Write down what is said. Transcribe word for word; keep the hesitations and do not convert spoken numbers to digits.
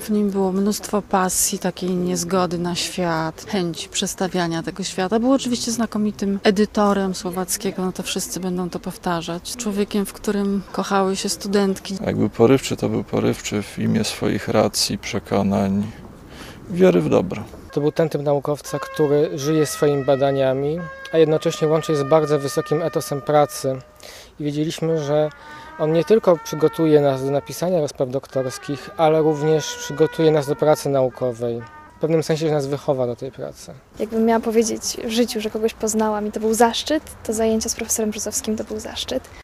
W nim było mnóstwo pasji, takiej niezgody na świat, chęci przestawiania tego świata. Był oczywiście znakomitym edytorem Słowackiego, no to wszyscy będą to powtarzać. Człowiekiem, w którym kochały się studentki. Jak był porywczy, to był porywczy w imię swoich racji, przekonań, wiary w dobro. To był ten typ naukowca, który żyje swoimi badaniami, a jednocześnie łączy je z bardzo wysokim etosem pracy. I wiedzieliśmy, że on nie tylko przygotuje nas do napisania rozpraw doktorskich, ale również przygotuje nas do pracy naukowej. W pewnym sensie, że nas wychowa do tej pracy. Jakbym miała powiedzieć w życiu, że kogoś poznałam i to był zaszczyt, to zajęcia z profesorem Brzozowskim to był zaszczyt.